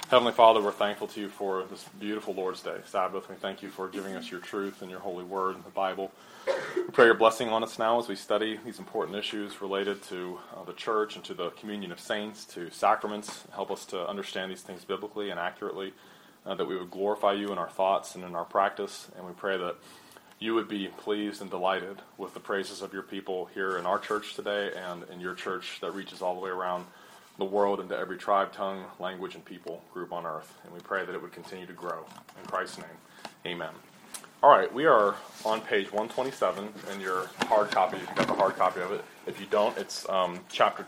Heavenly Father, we're thankful to you for this beautiful Lord's Day, Sabbath. We thank you for giving us your truth and your holy word, the Bible. We pray your blessing on us now as we study these important issues related to the church and to the communion of saints, to sacraments. Help us to understand these things biblically and accurately, that we would glorify you in our thoughts and in our practice. And we pray that you would be pleased and delighted with the praises of your people here in our church today and in your church that reaches all the way around the world into every tribe, tongue, language, and people group on earth. And we pray that it would continue to grow. In Christ's name, amen. All right, we are on page 127 in your hard copy. If you've got the hard copy of it. If you don't, it's chapter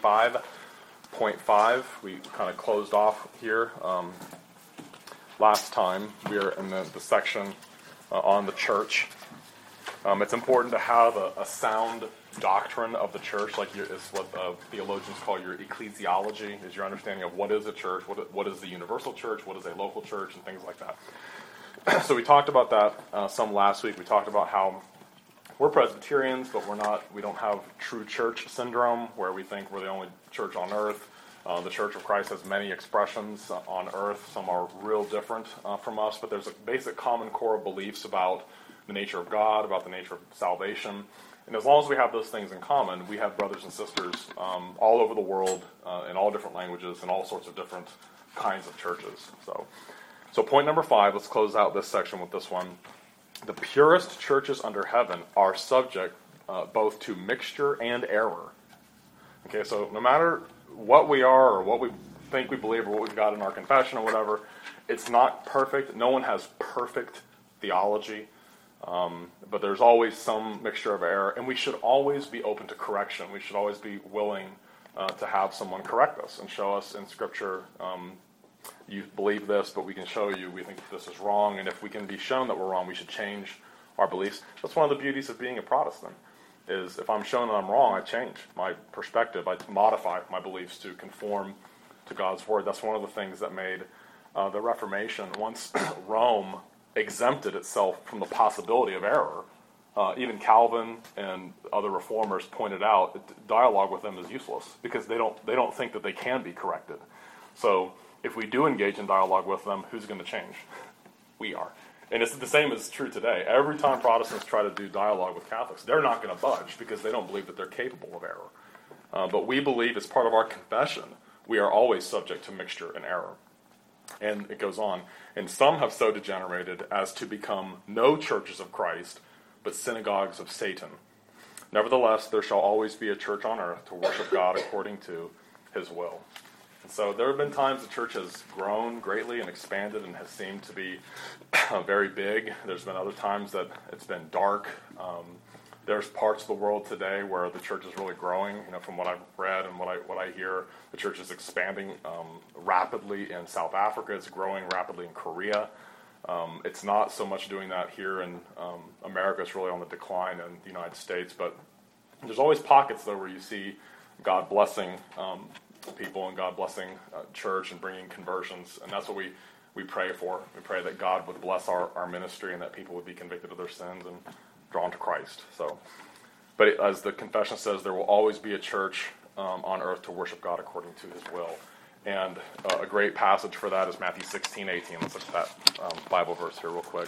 25.5. We kind of closed off here last time. We are in the section on the church. It's important to have a sound doctrine of the church, like is what theologians call your ecclesiology, is your understanding of what is a church, what is the universal church, what is a local church, and things like that. So we talked about that some last week. We talked about how we're Presbyterians, but we don't have true church syndrome, where we think we're the only church on earth. The Church of Christ has many expressions on earth. Some are real different from us, but there's a basic common core of beliefs about the nature of God, about the nature of salvation. And as long as we have those things in common, we have brothers and sisters all over the world in all different languages and all sorts of different kinds of churches. So point number 5, let's close out this section with this one. The purest churches under heaven are subject both to mixture and error. Okay, so no matter what we are or what we think we believe or what we've got in our confession or whatever, it's not perfect. No one has perfect theology. But there's always some mixture of error, and we should always be open to correction. We should always be willing to have someone correct us and show us in Scripture, you believe this, but we can show you we think that this is wrong, and if we can be shown that we're wrong, we should change our beliefs. That's one of the beauties of being a Protestant, is if I'm shown that I'm wrong, I change my perspective. I modify my beliefs to conform to God's Word. That's one of the things that made the Reformation, once Rome exempted itself from the possibility of error. Even Calvin and other reformers pointed out dialogue with them is useless because they don't think that they can be corrected. So if we do engage in dialogue with them, who's going to change? We are. And it's the same as true today. Every time Protestants try to do dialogue with Catholics, they're not going to budge because they don't believe that they're capable of error. But we believe as part of our confession, we are always subject to mixture and error. And it goes on. And some have so degenerated as to become no churches of Christ, but synagogues of Satan. Nevertheless, there shall always be a church on earth to worship God according to his will. And so there have been times the church has grown greatly and expanded and has seemed to be very big. There's been other times that it's been dark. There's parts of the world today where the church is really growing. From what I've read and what I hear, the church is expanding rapidly in South Africa. It's growing rapidly in Korea. It's not so much doing that here in America. It's really on the decline in the United States. But there's always pockets, though, where you see God blessing people and God blessing church and bringing conversions. And that's what we pray for. We pray that God would bless our ministry and that people would be convicted of their sins and drawn to Christ. But as the confession says, there will always be a church on earth to worship God according to his will. And a great passage for that is Matthew 16:18. Let's look at that Bible verse here real quick.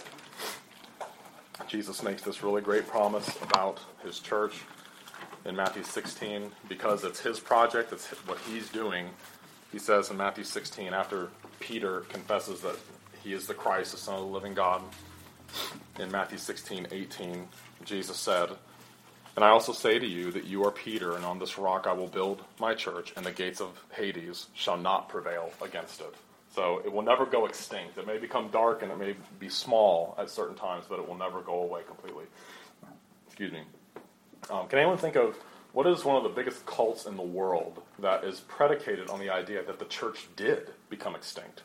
Jesus makes this really great promise about his church in Matthew 16, because it's his project, it's what he's doing. He says in Matthew 16, after Peter confesses that he is the Christ, the Son of the living God, in Matthew 16:18, Jesus said, "And I also say to you that you are Peter, and on this rock I will build my church, and the gates of Hades shall not prevail against it." So it will never go extinct. It may become dark and it may be small at certain times, but it will never go away completely. Excuse me. Can anyone think of what is one of the biggest cults in the world that is predicated on the idea that the church did become extinct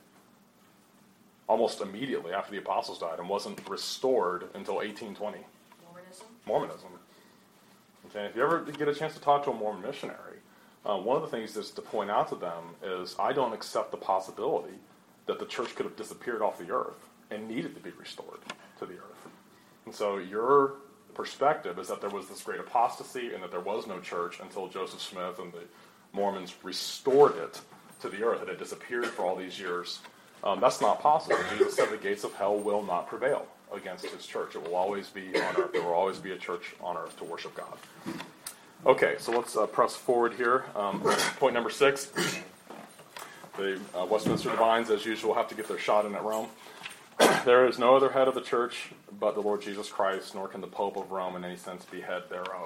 almost immediately after the apostles died and wasn't restored until 1820? Mormonism. Okay, if you ever get a chance to talk to a Mormon missionary, one of the things that's to point out to them is I don't accept the possibility that the church could have disappeared off the earth and needed to be restored to the earth. And so your perspective is that there was this great apostasy and that there was no church until Joseph Smith and the Mormons restored it to the earth. It had disappeared for all these years. That's not possible. Jesus said the gates of hell will not prevail against his church. It will always be on earth. There will always be a church on earth to worship God. Okay, so let's press forward here. Point number 6. The Westminster Divines, as usual, have to get their shot in at Rome. There is no other head of the church but the Lord Jesus Christ, nor can the Pope of Rome in any sense be head thereof,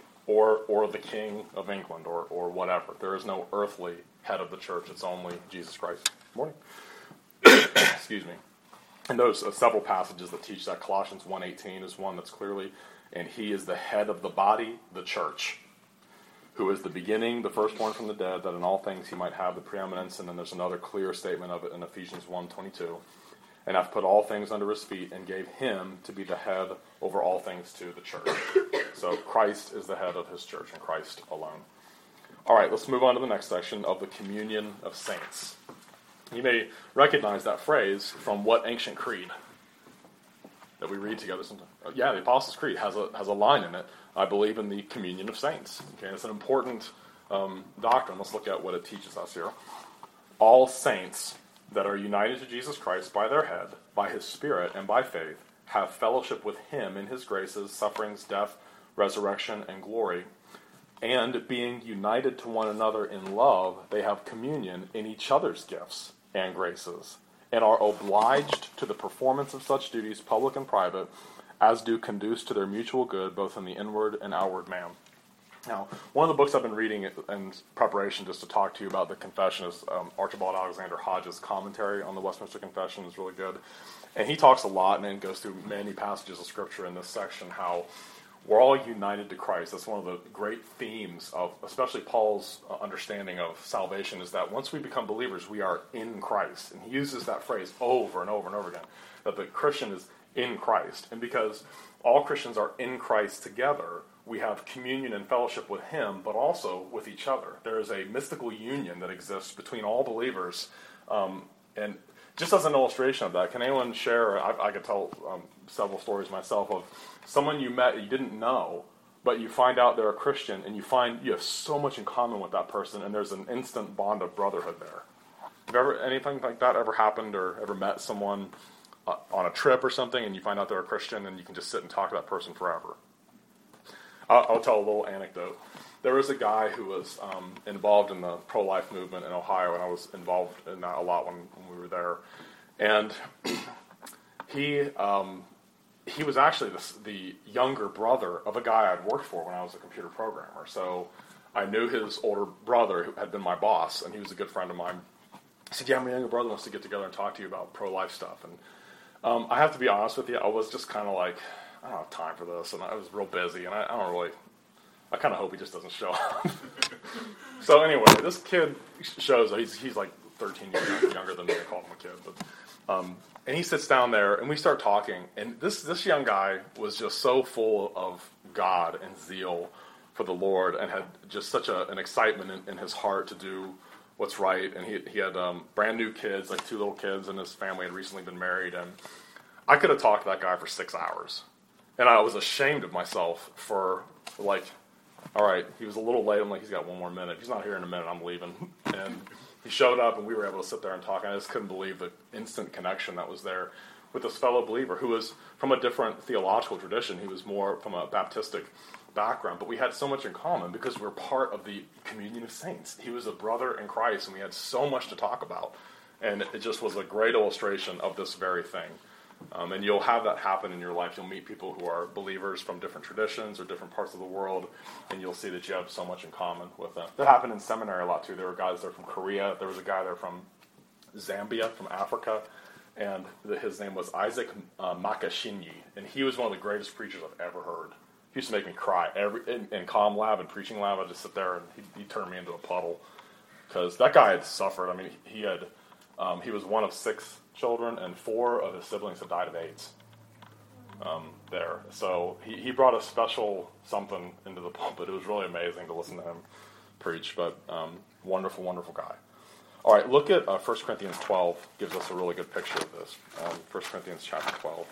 or the King of England, or whatever. There is no earthly head of the church. It's only Jesus Christ. Morning. Excuse me. And those several passages that teach that. Colossians 1:18 is one that's clearly, and he is the head of the body, the church, who is the beginning, the firstborn from the dead, that in all things he might have the preeminence. And then there's another clear statement of it in Ephesians 1:22. And hath put all things under his feet, and gave him to be the head over all things to the church. So Christ is the head of his church, and Christ alone. All right, let's move on to the next section of the communion of saints. You may recognize that phrase from what ancient creed that we read together sometimes? Yeah, the Apostles' Creed has a line in it. I believe in the communion of saints. Okay, it's an important doctrine. Let's look at what it teaches us here. All saints that are united to Jesus Christ by their head, by his Spirit, and by faith, have fellowship with him in his graces, sufferings, death, resurrection, and glory. And being united to one another in love, they have communion in each other's gifts and graces, and are obliged to the performance of such duties, public and private, as do conduce to their mutual good, both in the inward and outward man. Now, one of the books I've been reading in preparation just to talk to you about the confession is Archibald Alexander Hodges' commentary on the Westminster Confession. Is really good. And he talks a lot and then goes through many passages of Scripture in this section how we're all united to Christ. That's one of the great themes of, especially Paul's understanding of salvation, is that once we become believers, we are in Christ. And he uses that phrase over and over and over again, that the Christian is in Christ. And because all Christians are in Christ together, we have communion and fellowship with him, but also with each other. There is a mystical union that exists between all believers. And just as an illustration of that, can anyone share, I could tell several stories myself of someone you met you didn't know, but you find out they're a Christian, and you find you have so much in common with that person, and there's an instant bond of brotherhood there. Have anything like that ever happened, or ever met someone on a trip or something, and you find out they're a Christian, and you can just sit and talk to that person forever? I'll tell a little anecdote. There was a guy who was involved in the pro-life movement in Ohio, and I was involved in that a lot when we were there. And he was actually the younger brother of a guy I'd worked for when I was a computer programmer. So I knew his older brother, who had been my boss, and he was a good friend of mine. He said, yeah, my younger brother wants to get together and talk to you about pro-life stuff. And I have to be honest with you, I was just kind of like, I don't have time for this, and I was real busy, and I kind of hope he just doesn't show up. So anyway, this kid shows up. He's like 13 years younger than me. I called him a kid. But, and he sits down there, and we start talking, and this young guy was just so full of God and zeal for the Lord, and had just such an excitement in his heart to do what's right. And he had brand new kids, like 2 little kids, and his family had recently been married. And I could have talked to that guy for 6 hours. And I was ashamed of myself for, like, all right, he was a little late. I'm like, he's got 1 more minute. He's not here in a minute. I'm leaving. And he showed up, and we were able to sit there and talk. And I just couldn't believe the instant connection that was there with this fellow believer who was from a different theological tradition. He was more from a Baptistic background. But we had so much in common because we're part of the communion of saints. He was a brother in Christ, and we had so much to talk about. And it just was a great illustration of this very thing. And you'll have that happen in your life. You'll meet people who are believers from different traditions or different parts of the world, and you'll see that you have so much in common with them. That happened in seminary a lot, too. There were guys there from Korea. There was a guy there from Zambia, from Africa, and his name was Isaac Makashinyi, and he was one of the greatest preachers I've ever heard. He used to make me cry. In comm lab and preaching lab, I'd just sit there, and he'd turn me into a puddle, because that guy had suffered. I mean, he was one of 6 children, and 4 of his siblings had died of AIDS there. So he brought a special something into the pulpit. It was really amazing to listen to him preach, but wonderful, wonderful guy. All right, look at 1 Corinthians 12. Gives us a really good picture of this. 1 Corinthians chapter 12.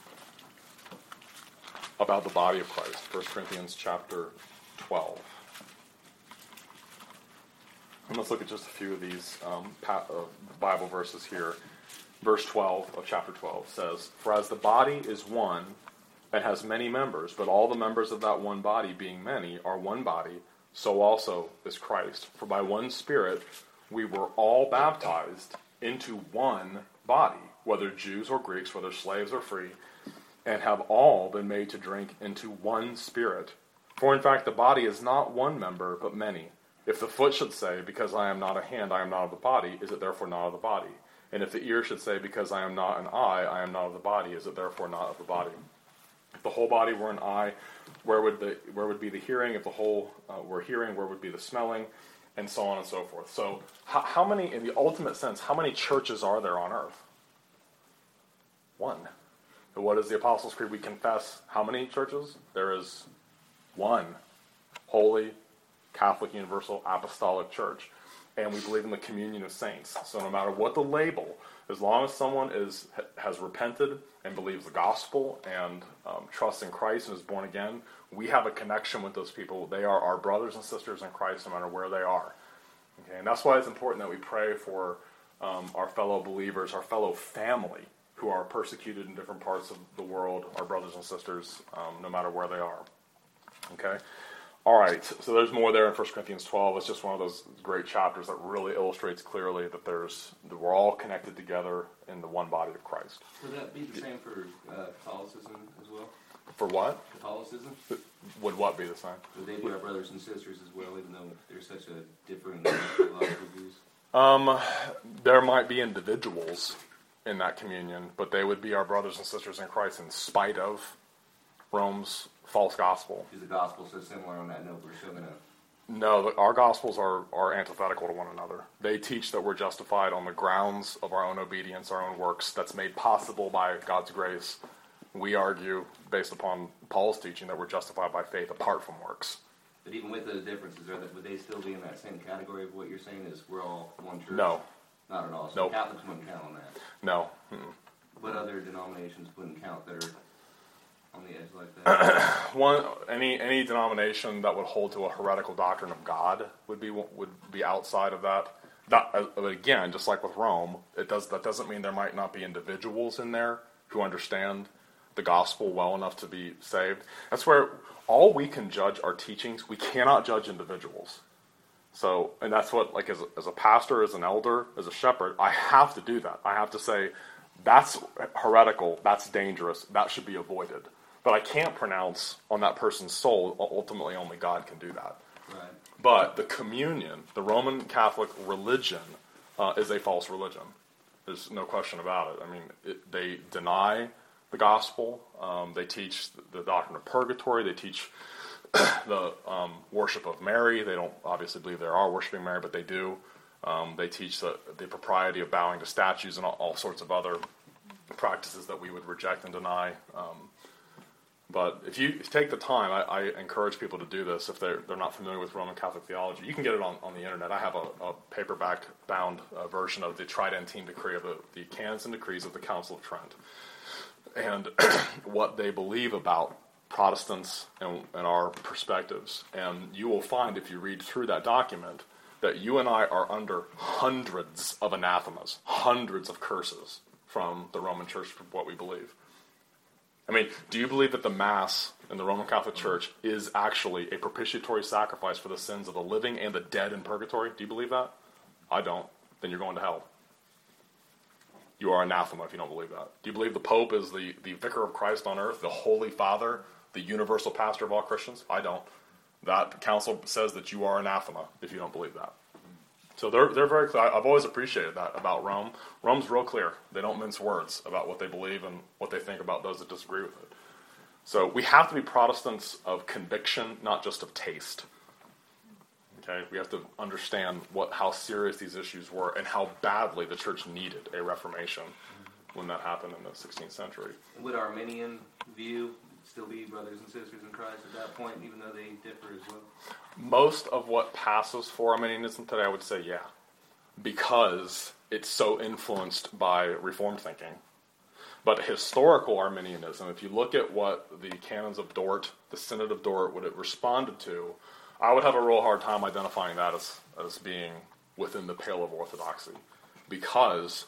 About the body of Christ. 1 Corinthians chapter 12. And let's look at just a few of these Bible verses here. Verse 12 of chapter 12 says, "For as the body is one and has many members, but all the members of that one body, being many, are one body, so also is Christ. For by one Spirit we were all baptized into one body, whether Jews or Greeks, whether slaves or free, and have all been made to drink into one Spirit. For in fact the body is not one member, but many. If the foot should say, because I am not a hand, I am not of the body, is it therefore not of the body? And if the ear should say, because I am not an eye, I am not of the body, is it therefore not of the body? If the whole body were an eye, where would be the hearing? If the whole were hearing, where would be the smelling? And so on and so forth." So how many, in the ultimate sense, how many churches are there on earth? One. And what is the Apostles' Creed? We confess how many churches? There is one. Holy, Catholic, Universal, Apostolic Church. And we believe in the communion of saints. So no matter what the label, as long as someone has repented and believes the gospel and trusts in Christ and is born again, we have a connection with those people. They are our brothers and sisters in Christ no matter where they are. Okay, and that's why it's important that we pray for our fellow believers, our fellow family who are persecuted in different parts of the world, our brothers and sisters, no matter where they are. Okay? All right, so there's more there in 1 Corinthians 12. It's just one of those great chapters that really illustrates clearly that we're all connected together in the one body of Christ. Would that be the same for Catholicism as well? For what? Catholicism? Would what be the same? Would they be our brothers and sisters as well, even though there's such a differing theological views? There might be individuals in that communion, but they would be our brothers and sisters in Christ in spite of Rome's false gospel. Is the gospel so similar on that note? We're still going to... No, our gospels are antithetical to one another. They teach that we're justified on the grounds of our own obedience, our own works, that's made possible by God's grace. We argue, based upon Paul's teaching, that we're justified by faith apart from works. But even with those differences, would they still be in that same category of what you're saying is we're all one church? No. Not at all. So Nope. Catholics wouldn't count on that. No. What other denominations wouldn't count that are on the edge like that? Any denomination that would hold to a heretical doctrine of God would be outside of that. But again, just like with Rome, that doesn't mean there might not be individuals in there who understand the gospel well enough to be saved. That's where all we can judge are teachings. We cannot judge individuals. So, and that's what, like, as a pastor, as an elder, as a shepherd, I have to do that. I have to say, that's heretical, that's dangerous, that should be avoided. But I can't pronounce on that person's soul. Ultimately, only God can do that. Right. But the communion, the Roman Catholic religion, is a false religion. There's no question about it. I mean, they deny the gospel. They teach the doctrine of purgatory. They teach the worship of Mary. They don't obviously believe they are worshiping Mary, but they do. They teach the propriety of bowing to statues and all sorts of other practices that we would reject and deny. But if you take the time, I encourage people to do this if they're not familiar with Roman Catholic theology. You can get it on the internet. I have a paperback-bound version of the Tridentine Decree of the Canons and Decrees of the Council of Trent, and what they believe about Protestants and our perspectives. And you will find, if you read through that document, that you and I are under hundreds of anathemas, hundreds of curses from the Roman Church for what we believe. I mean, do you believe that the Mass in the Roman Catholic Church is actually a propitiatory sacrifice for the sins of the living and the dead in purgatory? Do you believe that? I don't. Then you're going to hell. You are anathema if you don't believe that. Do you believe the Pope is the vicar of Christ on earth, the Holy Father, the universal pastor of all Christians? I don't. That council says that you are anathema if you don't believe that. So they're very clear. I've always appreciated that about Rome. Rome's real clear. They don't mince words about what they believe and what they think about those that disagree with it. So we have to be Protestants of conviction, not just of taste. Okay, we have to understand how serious these issues were and how badly the church needed a reformation when that happened in the 16th century. Would Arminian view still be brothers and sisters in Christ at that point, even though they differ as well? Most of what passes for Arminianism today, I would say, yeah, because it's so influenced by Reformed thinking. But historical Arminianism, if you look at what the Canons of Dort, the Synod of Dort, what it responded to, I would have a real hard time identifying that as being within the pale of orthodoxy, because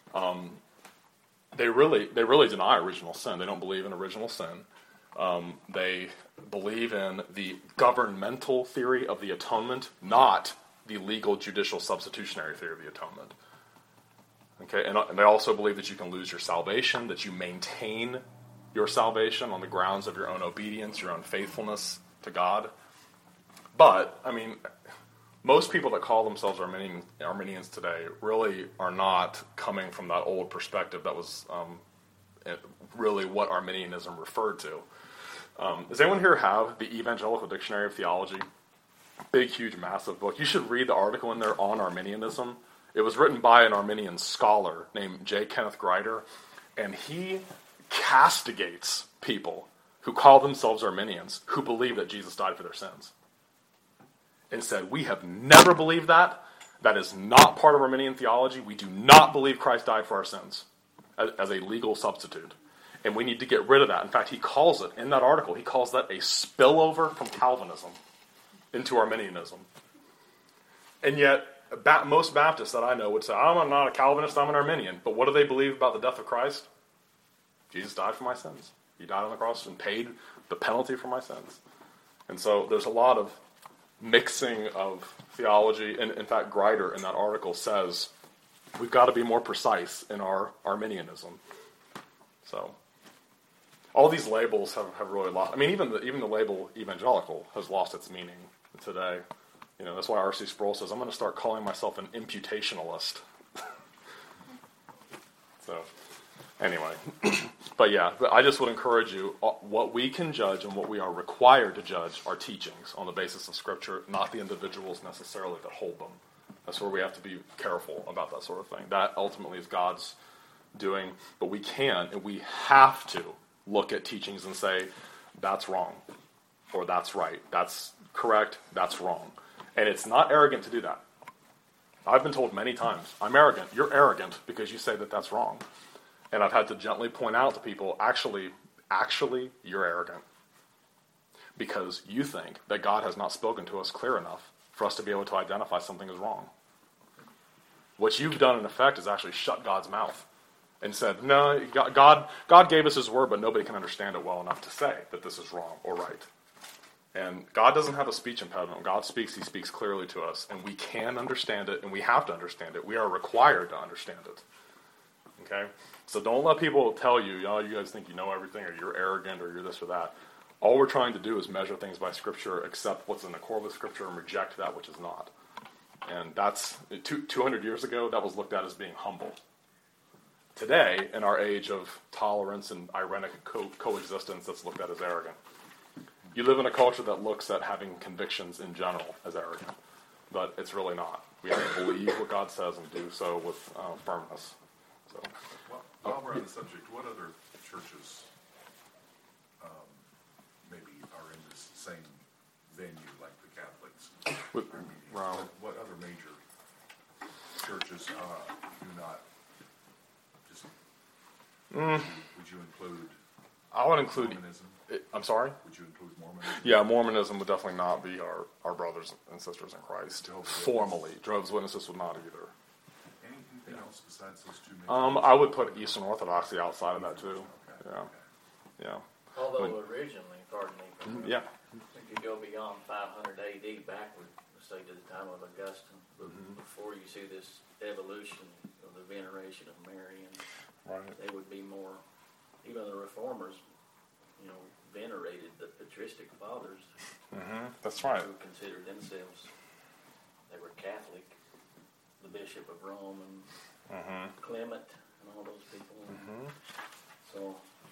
they really deny original sin. They don't believe in original sin. They believe in the governmental theory of the atonement, not the legal judicial substitutionary theory of the atonement. Okay, and they also believe that you can lose your salvation, that you maintain your salvation on the grounds of your own obedience, your own faithfulness to God. But, I mean, most people that call themselves Arminians today really are not coming from that old perspective that was really what Arminianism referred to. Does anyone here have the Evangelical Dictionary of Theology? Big, huge, massive book. You should read the article in there on Arminianism. It was written by an Arminian scholar named J. Kenneth Grider, and he castigates people who call themselves Arminians who believe that Jesus died for their sins. And said, we have never believed that. That is not part of Arminian theology. We do not believe Christ died for our sins as a legal substitute. And we need to get rid of that. In fact, he calls it, in that article, he calls that a spillover from Calvinism into Arminianism. And yet, most Baptists that I know would say, I'm not a Calvinist, I'm an Arminian. But what do they believe about the death of Christ? Jesus died for my sins. He died on the cross and paid the penalty for my sins. And so there's a lot of mixing of theology. And in fact, Grider in that article says, we've got to be more precise in our Arminianism. So all these labels have really lost. I mean, even the label evangelical has lost its meaning today. You know, that's why R.C. Sproul says, I'm going to start calling myself an imputationalist. So, anyway. But yeah, I just would encourage you, what we can judge and what we are required to judge are teachings on the basis of Scripture, not the individuals necessarily that hold them. That's where we have to be careful about that sort of thing. That ultimately is God's doing, but we can and we have to look at teachings and say, that's wrong, or that's right, that's correct, that's wrong. And it's not arrogant to do that. I've been told many times, I'm arrogant. You're arrogant because you say that that's wrong. And I've had to gently point out to people, actually, you're arrogant. Because you think that God has not spoken to us clear enough for us to be able to identify something as wrong. What you've done, in effect, is actually shut God's mouth and said, no, God gave us his word, but nobody can understand it well enough to say that this is wrong or right. And God doesn't have a speech impediment. When God speaks, he speaks clearly to us. And we can understand it, and we have to understand it. We are required to understand it. Okay? So don't let people tell you, you guys think you know everything, or you're arrogant, or you're this or that. All we're trying to do is measure things by Scripture, accept what's in the core of the Scripture, and reject that which is not. And that's, 200 years ago, that was looked at as being humble. Today, in our age of tolerance and ironic coexistence, that's looked at as arrogant. You live in a culture that looks at having convictions in general as arrogant, but it's really not. We have to believe what God says and do so with firmness. So, while we're on the subject, what other churches maybe are in this same venue like the Catholics? What other major churches do not just... Would you include... I would include... Mormonism? I'm sorry? Would you include Mormonism? Yeah, Mormonism would definitely not be our brothers and sisters in Christ. Formally. Jehovah's Witnesses would not either. Anything else besides those two major I would put Eastern Orthodoxy outside of that too. Okay. Yeah. Although originally, pardon me, Yeah. if you go beyond 500 AD backward, say to the time of Augustine, before you see this evolution of the veneration of Mary, and Right. they would be more, even the reformers, venerated the patristic fathers. That's right. Who considered themselves, they were Catholic, the Bishop of Rome and Clement and all those people. So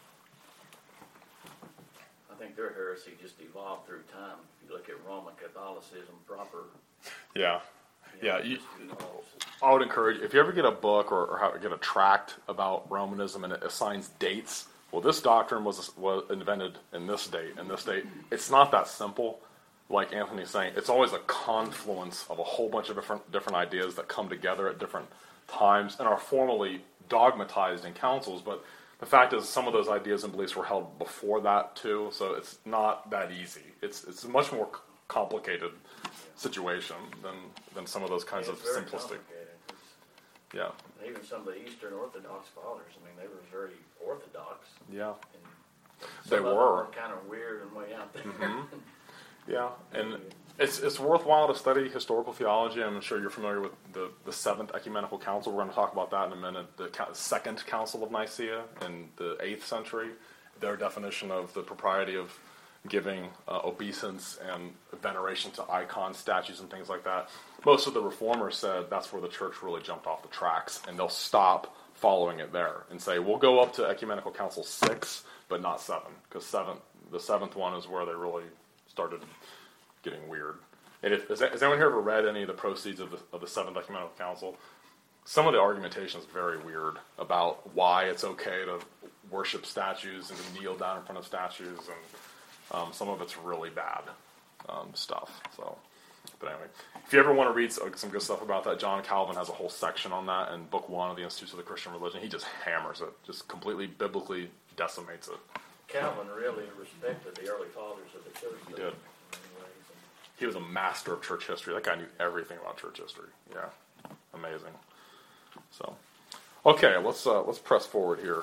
I think their heresy just evolved through time. If you look at Roman Catholicism proper. Yeah. Yeah. Just evolves. I would encourage, if you ever get a book or get a tract about Romanism and it assigns dates, well, this doctrine was invented in this date, and this date. It's not that simple, like Anthony's saying. It's always a confluence of a whole bunch of different ideas that come together at different times and are formally dogmatized in councils. But the fact is, some of those ideas and beliefs were held before that too, so it's not that easy. It's much more complicated situation than some of those kinds of It's very simplistic. complicated. Yeah, And even some of the Eastern Orthodox fathers, I mean, they were very orthodox. yeah, And They some of them were. kind of weird and way out there. yeah. And it's worthwhile to study historical theology. I'm sure you're familiar with the Seventh Ecumenical Council. We're going to talk about that in a minute. The Second Council of Nicaea in the 8th century, their definition of the propriety of giving obeisance and veneration to icons, statues, and things like that. Most of the reformers said that's where the church really jumped off the tracks, and they'll stop following it there and say, we'll go up to Ecumenical Council 6, but not 7, because the 7th one is where they really started getting weird. And has anyone here ever read any of the proceeds of the 7th Ecumenical Council? Some of the argumentation is very weird about why it's okay to worship statues and to kneel down in front of statues, and some of it's really bad stuff. So, but anyway, if you ever want to read some good stuff about that, John Calvin has a whole section on that in Book 1 of the Institutes of the Christian Religion. He just hammers it, just completely biblically decimates it. Calvin really respected the early fathers of the church. He though, did. in many ways. He was a master of church history. That guy knew everything about church history. Yeah, amazing. So, okay, let's press forward here.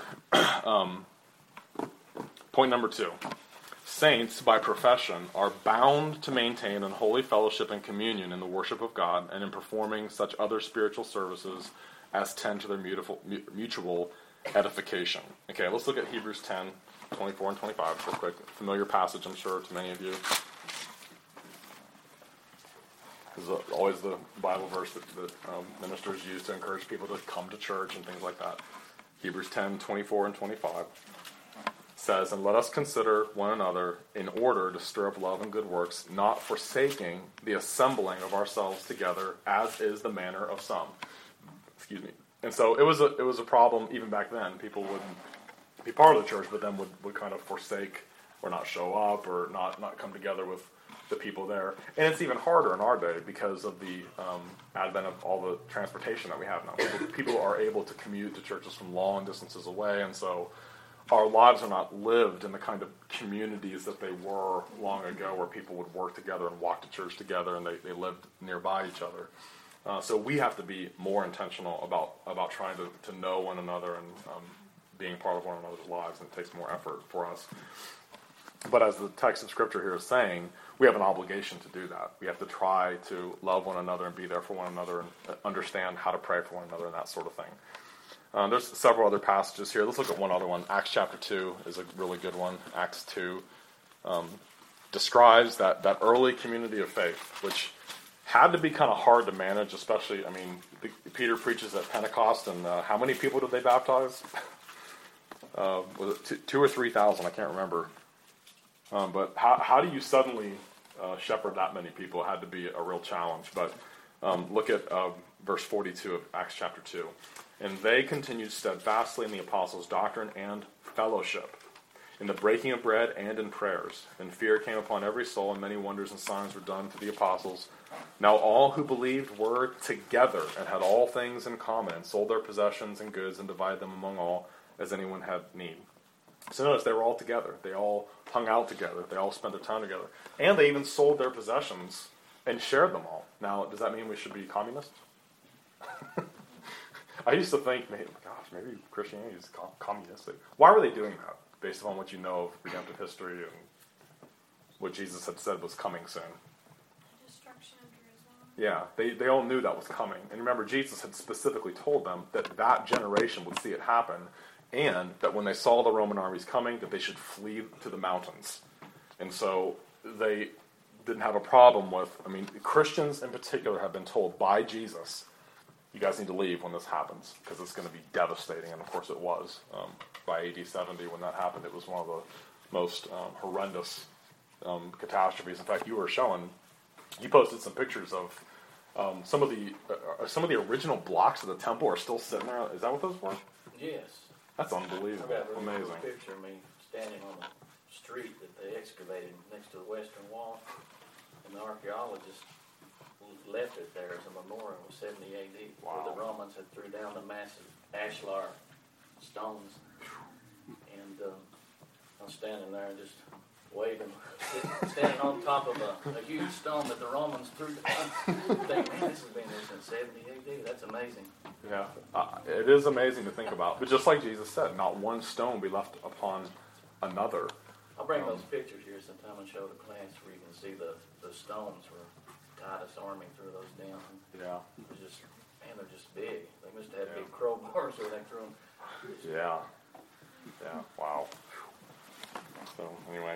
Point number 2. Saints, by profession, are bound to maintain an holy fellowship and communion in the worship of God and in performing such other spiritual services as tend to their mutual edification. Okay, let's look at Hebrews 10, 24 and 25 real quick. Familiar passage, I'm sure, to many of you. This is always the Bible verse that ministers use to encourage people to come to church and things like that. Hebrews 10, 24 and 25 says, and let us consider one another in order to stir up love and good works, not forsaking the assembling of ourselves together, as is the manner of some. Excuse me. And so it was a problem even back then. People would be part of the church, but then would kind of forsake or not show up or not come together with the people there. And it's even harder in our day because of the advent of all the transportation that we have now. People are able to commute to churches from long distances away, and so our lives are not lived in the kind of communities that they were long ago, where people would work together and walk to church together, and they lived nearby each other. So we have to be more intentional about trying to know one another and being part of one another's lives, and it takes more effort for us. But as the text of Scripture here is saying, we have an obligation to do that. We have to try to love one another and be there for one another and understand how to pray for one another and that sort of thing. There's several other passages here. Let's look at one other one. Acts chapter 2 is a really good one. Acts 2 describes that early community of faith, which had to be kind of hard to manage, especially, Peter preaches at Pentecost, and how many people did they baptize? Was it 2,000 or 3,000? I can't remember. But how do you suddenly shepherd that many people? It had to be a real challenge. But look at verse 42 of Acts chapter 2. And they continued steadfastly in the apostles' doctrine and fellowship, in the breaking of bread and in prayers. And fear came upon every soul, and many wonders and signs were done to the apostles. Now all who believed were together and had all things in common, and sold their possessions and goods and divided them among all as anyone had need. So notice they were all together. They all hung out together. They all spent their time together. And they even sold their possessions and shared them all. Now, does that mean we should be communists? I used to think, maybe Christianity is communistic. Why were they doing that? Based upon what you know of redemptive history and what Jesus had said was coming soon. Destruction of Jerusalem. Yeah, they all knew that was coming. And remember, Jesus had specifically told them that generation would see it happen, and that when they saw the Roman armies coming, that they should flee to the mountains. And so they didn't have a problem with, Christians in particular have been told by Jesus, you guys need to leave when this happens, because it's going to be devastating. And of course it was. By AD 70, when that happened, it was one of the most horrendous catastrophes. In fact, you posted some pictures of some of the original blocks of the temple are still sitting there. Is that what those were? Yes. That's unbelievable. I've got a really Amazing. cool picture of me standing on the street that they excavated next to the western wall, and the archaeologists left it there as a memorial in 70 AD, where the Romans had threw down the massive ashlar stones. And I'm standing there and just waving, standing on top of a huge stone that the Romans threw down. Think, man, this has been there since 70 AD. That's amazing. Yeah, it is amazing to think about. But just like Jesus said, not one stone be left upon another. I'll bring those pictures here sometime and show the class where you can see the stones where Titus Army threw those down. Yeah. It was just, man, they're just big. They must have had big crowbars where they threw them. Yeah. Yeah, wow. So, anyway.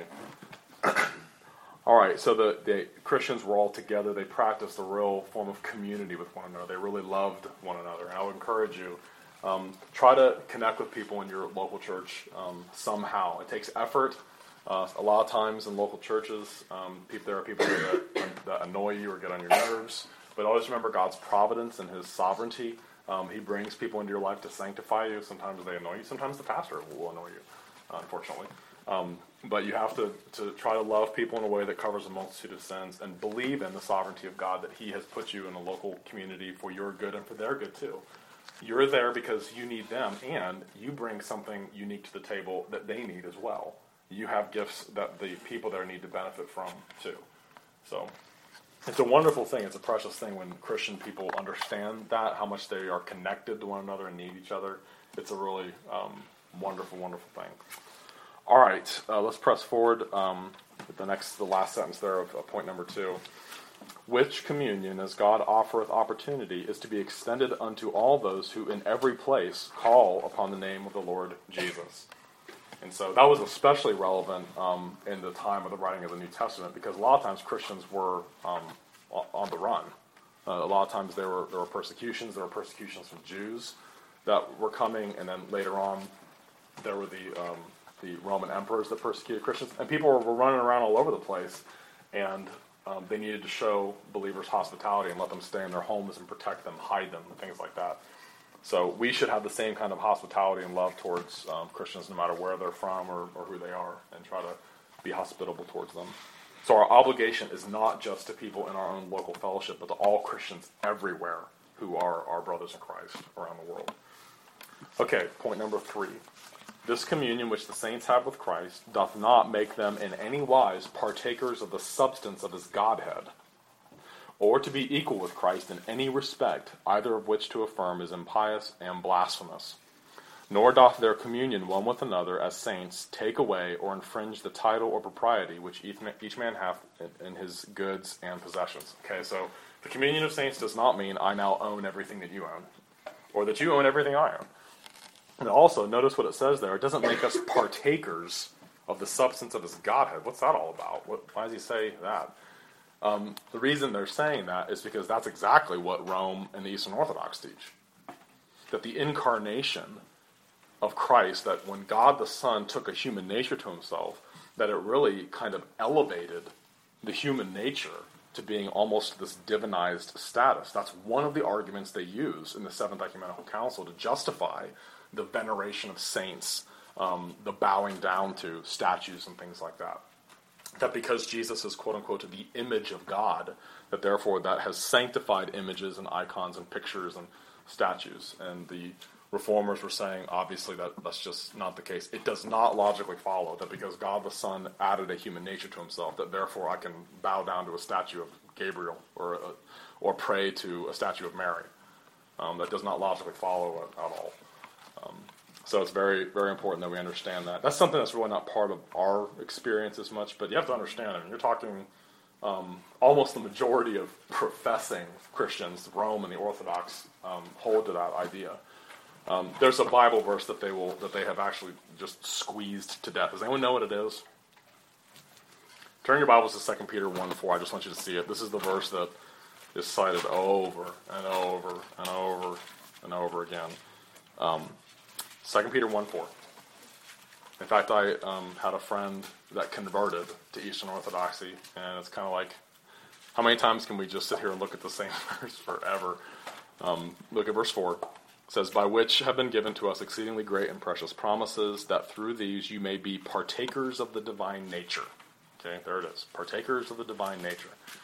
All right, so the Christians were all together. They practiced a real form of community with one another. They really loved one another. And I would encourage you, try to connect with people in your local church somehow. It takes effort. A lot of times in local churches, there are people that annoy you or get on your nerves. But always remember God's providence and His sovereignty. He brings people into your life to sanctify you. Sometimes they annoy you. Sometimes the pastor will annoy you, unfortunately. But you have to try to love people in a way that covers a multitude of sins and believe in the sovereignty of God, that He has put you in a local community for your good and for their good too. You're there because you need them, and you bring something unique to the table that they need as well. You have gifts that the people there need to benefit from too. So it's a wonderful thing. It's a precious thing when Christian people understand that, how much they are connected to one another and need each other. It's a really wonderful, wonderful thing. All right, let's press forward with the last sentence there of point number 2. Which communion, as God offereth opportunity, is to be extended unto all those who in every place call upon the name of the Lord Jesus. And so that was especially relevant in the time of the writing of the New Testament, because a lot of times Christians were on the run. A lot of times there were persecutions. There were persecutions from Jews that were coming, and then later on there were the Roman emperors that persecuted Christians, and people were running around all over the place, and they needed to show believers hospitality and let them stay in their homes and protect them, hide them, and things like that. So we should have the same kind of hospitality and love towards Christians, no matter where they're from or who they are, and try to be hospitable towards them. So our obligation is not just to people in our own local fellowship, but to all Christians everywhere who are our brothers in Christ around the world. Okay, point number 3. This communion which the saints have with Christ doth not make them in any wise partakers of the substance of His Godhead, or to be equal with Christ in any respect, either of which to affirm is impious and blasphemous. Nor doth their communion one with another as saints take away or infringe the title or propriety which each man hath in his goods and possessions. Okay, so the communion of saints does not mean I now own everything that you own, or that you own everything I own. And also, notice what it says there. It doesn't make us partakers of the substance of His Godhead. What's that all about? Why does He say that? The reason they're saying that is because that's exactly what Rome and the Eastern Orthodox teach. That the incarnation of Christ, that when God the Son took a human nature to Himself, that it really kind of elevated the human nature to being almost this divinized status. That's one of the arguments they use in the Seventh Ecumenical Council to justify the veneration of saints, the bowing down to statues and things like that. That because Jesus is, quote-unquote, the image of God, that therefore that has sanctified images and icons and pictures and statues. And the Reformers were saying, obviously, that that's just not the case. It does not logically follow that because God the Son added a human nature to Himself, that therefore I can bow down to a statue of Gabriel or pray to a statue of Mary. That does not logically follow at all. So it's very, very important that we understand that. That's something that's really not part of our experience as much, but you have to understand it. You're talking almost the majority of professing Christians, Rome and the Orthodox, hold to that idea. There's a Bible verse that they have actually just squeezed to death. Does anyone know what it is? Turn your Bibles to 2 Peter 1:4. I just want you to see it. This is the verse that is cited over and over and over and over again. 2 Peter 1:4. In fact, I had a friend that converted to Eastern Orthodoxy, and it's kind of like, how many times can we just sit here and look at the same verse forever? Look at verse 4. It says, by which have been given to us exceedingly great and precious promises, that through these you may be partakers of the divine nature. Okay, there it is. Partakers of the divine nature.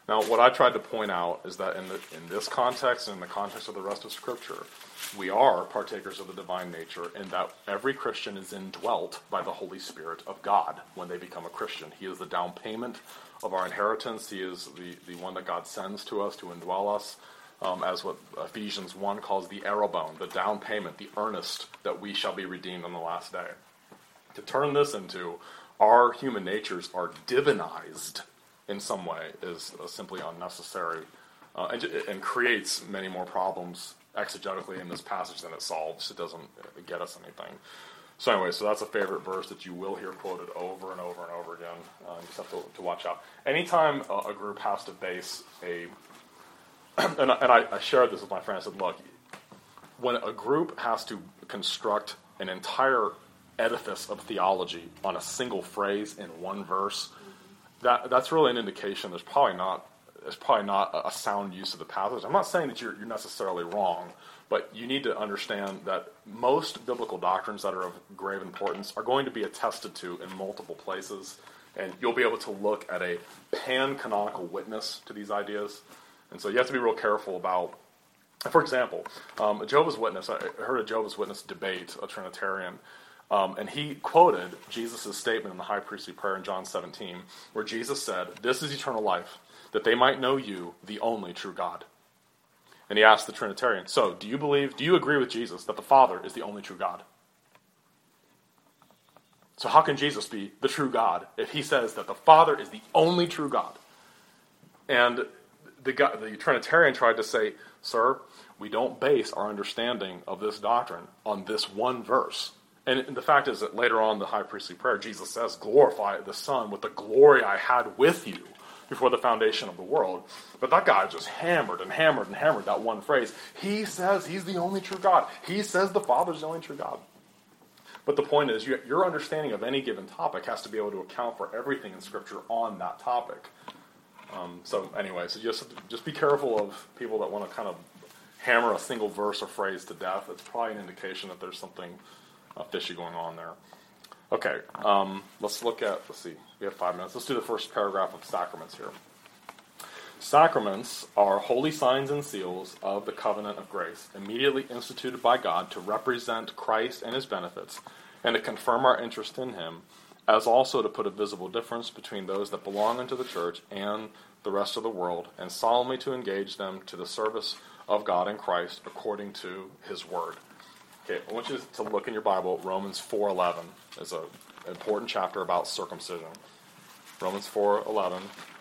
Now, what I tried to point out is that in this context and in the context of the rest of Scripture, we are partakers of the divine nature in that every Christian is indwelt by the Holy Spirit of God when they become a Christian. He is the down payment of our inheritance. He is the one that God sends to us to indwell us, as what Ephesians 1 calls the arrowbone, the down payment, the earnest that we shall be redeemed on the last day. To turn this into our human natures are divinized in some way is simply unnecessary and creates many more problems exegetically in this passage than it solves. It doesn't get us anything. So anyway, so that's a favorite verse that you will hear quoted over and over and over again. You just have to watch out. Anytime a group has to base and I shared this with my friend, I said, look, when a group has to construct an entire edifice of theology on a single phrase in one verse, that's really an indication there's probably not a sound use of the passage. I'm not saying that you're necessarily wrong, but you need to understand that most biblical doctrines that are of grave importance are going to be attested to in multiple places, and you'll be able to look at a pan-canonical witness to these ideas. And so you have to be real careful about, for example, a Jehovah's Witness. I heard a Jehovah's Witness debate a Trinitarian, and he quoted Jesus' statement in the high priestly prayer in John 17, where Jesus said, "This is eternal life, that they might know you, the only true God." And he asked the Trinitarian, so do you agree with Jesus that the Father is the only true God? So how can Jesus be the true God if he says that the Father is the only true God? And the Trinitarian tried to say, sir, we don't base our understanding of this doctrine on this one verse. And the fact is that later on in the high priestly prayer, Jesus says, glorify the Son with the glory I had with you before the foundation of the world. But that guy just hammered and hammered and hammered that one phrase. He says he's the only true God. He says the Father's the only true God. But the point is, your understanding of any given topic has to be able to account for everything in Scripture on that topic. So anyway, so just be careful of people that want to kind of hammer a single verse or phrase to death. It's probably an indication that there's something fishy going on there. Okay, let's see, we have 5 minutes. Let's do the first paragraph of sacraments here. Sacraments are holy signs and seals of the covenant of grace, immediately instituted by God to represent Christ and his benefits, and to confirm our interest in him, as also to put a visible difference between those that belong unto the church and the rest of the world, and solemnly to engage them to the service of God in Christ according to his word. Okay, I want you to look in your Bible. Romans 4:11 is an important chapter about circumcision. Romans 4:11.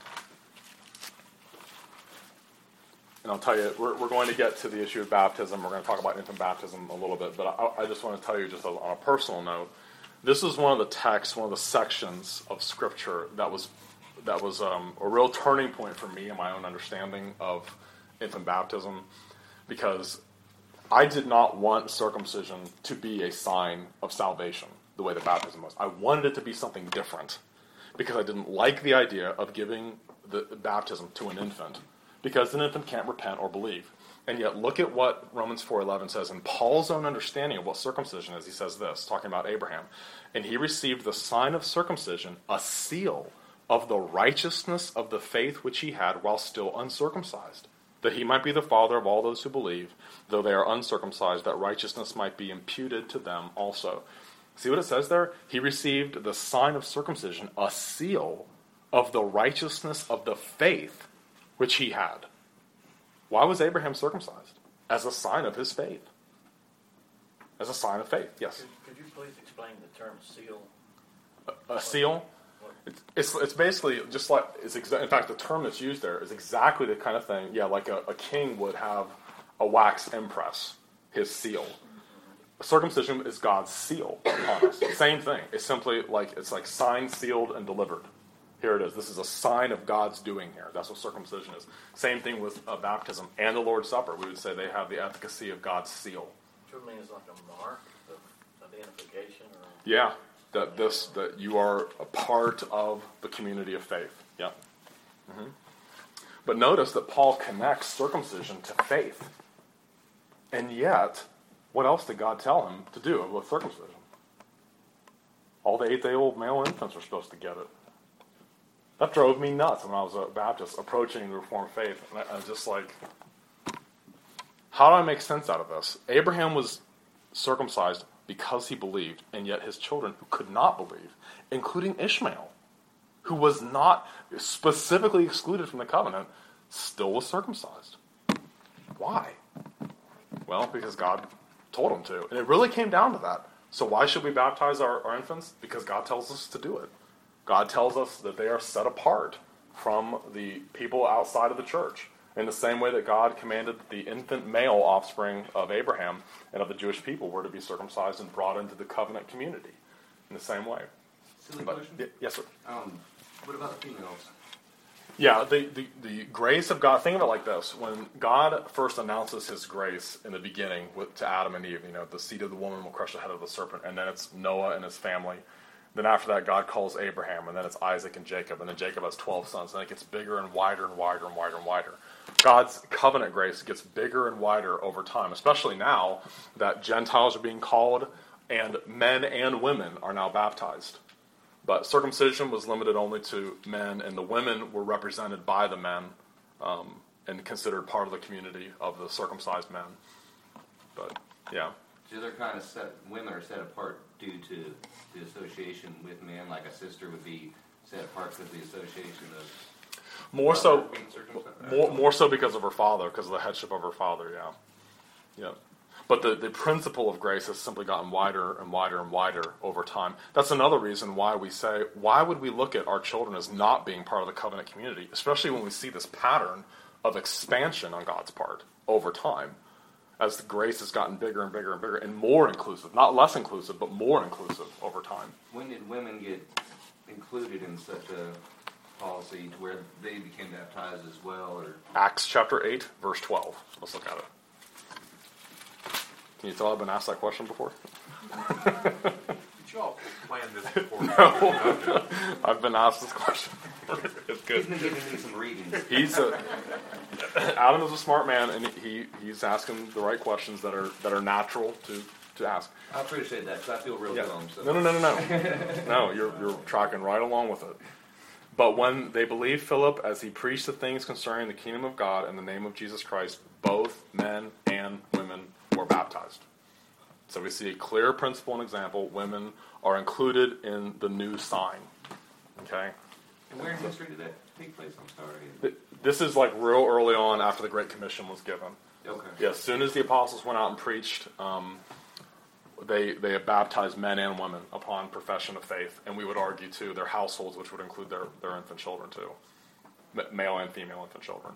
And I'll tell you, we're going to get to the issue of baptism. We're going to talk about infant baptism a little bit. But I just want to tell you, just on a personal note, this is one of the texts, one of the sections of Scripture that was a real turning point for me in my own understanding of infant baptism, because I did not want circumcision to be a sign of salvation the way that baptism was. I wanted it to be something different because I didn't like the idea of giving the baptism to an infant because an infant can't repent or believe. And yet look at what Romans 4:11 says in Paul's own understanding of what circumcision is. He says this, talking about Abraham. And he received the sign of circumcision, a seal of the righteousness of the faith which he had while still uncircumcised, that he might be the father of all those who believe, though they are uncircumcised, that righteousness might be imputed to them also. See what it says there? He received the sign of circumcision, a seal of the righteousness of the faith which he had. Why was Abraham circumcised? As a sign of his faith. As a sign of faith, yes. Could you please explain the term seal? A seal? It's basically just like, in fact, the term that's used there is exactly the kind of thing, like a king would have a wax impress, his seal. Circumcision is God's seal upon us. Same thing. It's simply it's like signed, sealed, and delivered. Here it is. This is a sign of God's doing here. That's what circumcision is. Same thing with baptism and the Lord's Supper. We would say they have the efficacy of God's seal. Do you mean it's like a mark of identification? Or? Yeah, that you are a part of the community of faith. Yeah. Mm-hmm. But notice that Paul connects circumcision to faith. And yet, what else did God tell him to do with circumcision? All the 8-day-old male infants are supposed to get it. That drove me nuts when I was a Baptist approaching the Reformed faith. And I was just like, how do I make sense out of this? Abraham was circumcised because he believed, and yet his children who could not believe, including Ishmael, who was not specifically excluded from the covenant, still was circumcised. Why? Well, because God told him to. And it really came down to that. So why should we baptize our infants? Because God tells us to do it. God tells us that they are set apart from the people outside of the church, in the same way that God commanded the infant male offspring of Abraham and of the Jewish people were to be circumcised and brought into the covenant community in the same way. Silly question? Yes, sir. What about the females? Yeah, the grace of God, think of it like this. When God first announces his grace in the beginning to Adam and Eve, the seed of the woman will crush the head of the serpent, and then it's Noah and his family. Then after that, God calls Abraham, and then it's Isaac and Jacob, and then Jacob has 12 sons, and it gets bigger and wider and wider and wider and wider. God's covenant grace gets bigger and wider over time, especially now that Gentiles are being called, and men and women are now baptized. But circumcision was limited only to men, and the women were represented by the men and considered part of the community of the circumcised men. But, yeah. So they're kind of women are set apart due to the association with men, like a sister would be set apart because of the association of... More so because of her father, because of the headship of her father, yeah. But the principle of grace has simply gotten wider and wider and wider over time. That's another reason why we say, why would we look at our children as not being part of the covenant community, especially when we see this pattern of expansion on God's part over time, as the grace has gotten bigger and bigger and bigger and more inclusive, not less inclusive, but more inclusive over time. When did women get included in such a policy to where they became baptized as well? Or Acts chapter 8, verse 12. Let's look at it. Can you tell I've been asked that question before? Did y'all plan this before? No. I've been asked this question. It's good. He's been giving me some readings. Adam is a smart man, and he's asking the right questions that are natural to ask. I appreciate that, because I feel real dumb. So. No. No, you're tracking right along with it. But when they believed Philip as he preached the things concerning the kingdom of God in the name of Jesus Christ, both men and women were baptized. So we see a clear principle and example. Women are included in the new sign. Okay? And where in history did that take place? I'm sorry. This is like real early on after the Great Commission was given. Okay. Yeah, as soon as the apostles went out and preached, they baptized men and women upon profession of faith, and we would argue too their households, which would include their infant children too, male and female infant children.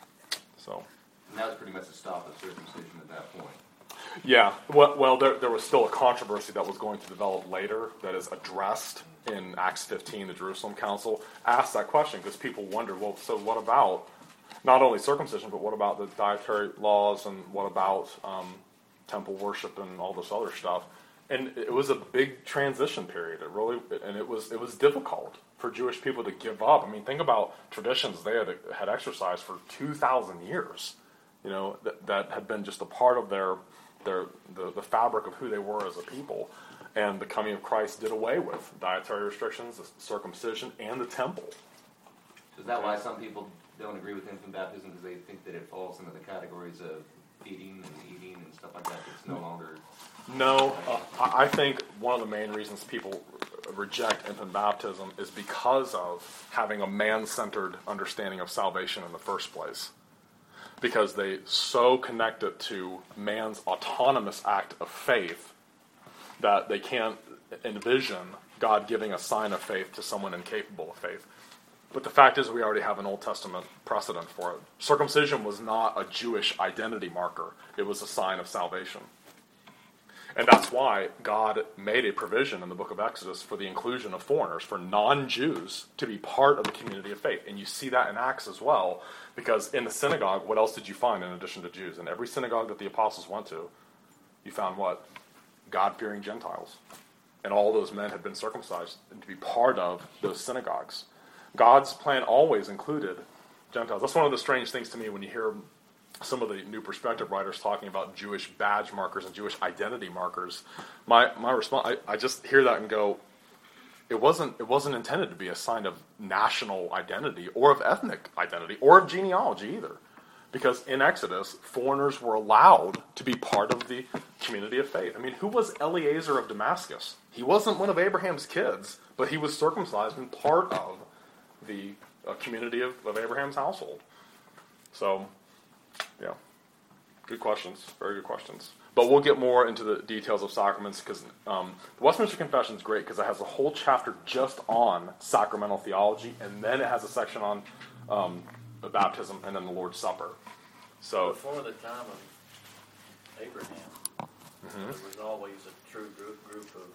So. And that was pretty much the stop of circumcision at that point. Yeah, well, there was still a controversy that was going to develop later that is addressed in Acts 15. The Jerusalem Council asked that question because people wondered, well, so what about not only circumcision, but what about the dietary laws, and what about temple worship and all this other stuff? And it was a big transition period. It was difficult for Jewish people to give up. I mean, think about traditions they had exercised for 2,000 years. That had been just a part of the fabric of who they were as a people. And the coming of Christ did away with dietary restrictions, the circumcision, and the temple. Is that why some people don't agree with infant baptism, because they think that it falls into the categories of feeding and eating and stuff like that? It's no longer... No, I think one of the main reasons people reject infant baptism is because of having a man-centered understanding of salvation in the first place. Because they so connect it to man's autonomous act of faith that they can't envision God giving a sign of faith to someone incapable of faith. But the fact is we already have an Old Testament precedent for it. Circumcision was not a Jewish identity marker. It was a sign of salvation. And that's why God made a provision in the book of Exodus for the inclusion of foreigners, for non-Jews to be part of the community of faith. And you see that in Acts as well, because in the synagogue, what else did you find in addition to Jews? In every synagogue that the apostles went to, you found what? God-fearing Gentiles. And all those men had been circumcised and to be part of those synagogues. God's plan always included Gentiles. That's one of the strange things to me when you hear some of the New Perspective writers talking about Jewish badge markers and Jewish identity markers. My response, I just hear that and go, it wasn't intended to be a sign of national identity or of ethnic identity or of genealogy either. Because in Exodus, foreigners were allowed to be part of the community of faith. I mean, who was Eliezer of Damascus? He wasn't one of Abraham's kids, but he was circumcised and part of the community of Abraham's household. So, yeah, good questions, very good questions. But we'll get more into the details of sacraments because the Westminster Confession is great because it has a whole chapter just on sacramental theology, and then it has a section on the baptism and then the Lord's Supper. So before the time of Abraham, there was always a true group of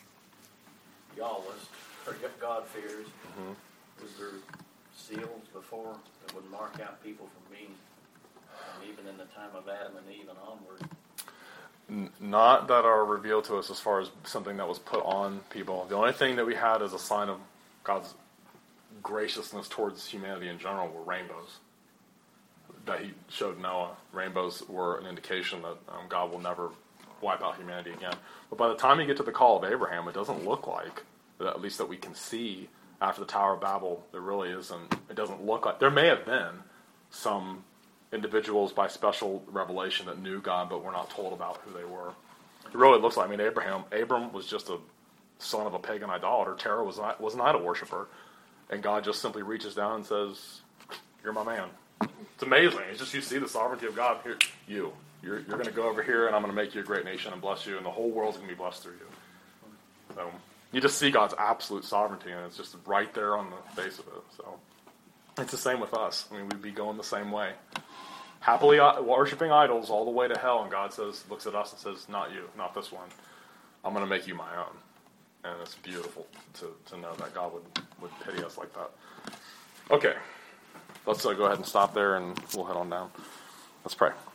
Yahwists, or God-fearers. Was there seals before that would mark out people from being, even in the time of Adam and Eve and onward? Not that are revealed to us as far as something that was put on people. The only thing that we had as a sign of God's graciousness towards humanity in general were rainbows that he showed Noah. Rainbows were an indication that God will never wipe out humanity again. But by the time you get to the call of Abraham, it doesn't look like, at least that we can see after the Tower of Babel, there really isn't. It doesn't look like. There may have been some individuals by special revelation that knew God, but we're not told about who they were. It really looks like, Abram was just a son of a pagan idolater. Terah was an idol worshiper. And God just simply reaches down and says, "You're my man." It's amazing. It's just you see the sovereignty of God. Here, you're going to go over here, and I'm going to make you a great nation and bless you, and the whole world's going to be blessed through you. So you just see God's absolute sovereignty, and it's just right there on the face of it. So it's the same with us. We'd be going the same way, happily worshiping idols all the way to hell, and God looks at us and says, "Not you, not this one. I'm going to make you my own." And it's beautiful to know that God would pity us like that. Okay, let's go ahead and stop there, and we'll head on down. Let's pray.